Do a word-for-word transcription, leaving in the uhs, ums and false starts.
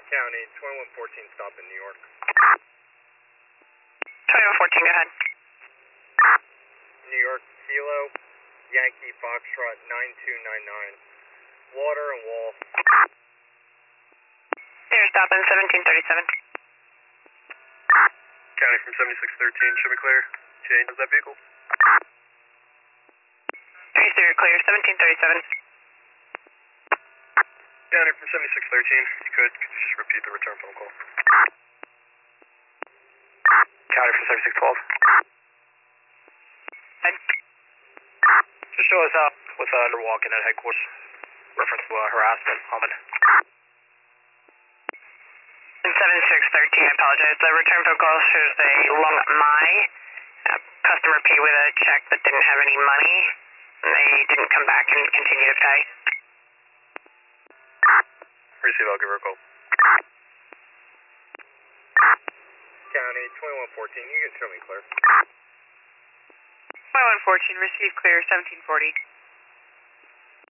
County, twenty-one fourteen, stop in New York. twenty-one fourteen, go ahead. New York, Kilo, Yankee Foxtrot nine two nine nine. Water and wall. There, stop in seventeen thirty-seven. County from seventy-six thirteen, should be clear. Change that vehicle. three zero clear, seventeen thirty-seven. County from seventy-six thirteen, you could, could you just repeat the return phone call? County from seventy-six twelve. Just show us up with uh, under walk-in at headquarters. Reference to uh, harassment, Ahmed. In seventy-six thirteen, I apologize. The return phone call shows a long my uh, customer paid with a check that didn't have any money. And they didn't come back and continue to pay. Receive, I'll give her a call. County, twenty-one fourteen, you can show me clear. twenty-one fourteen, receive clear, seventeen forty.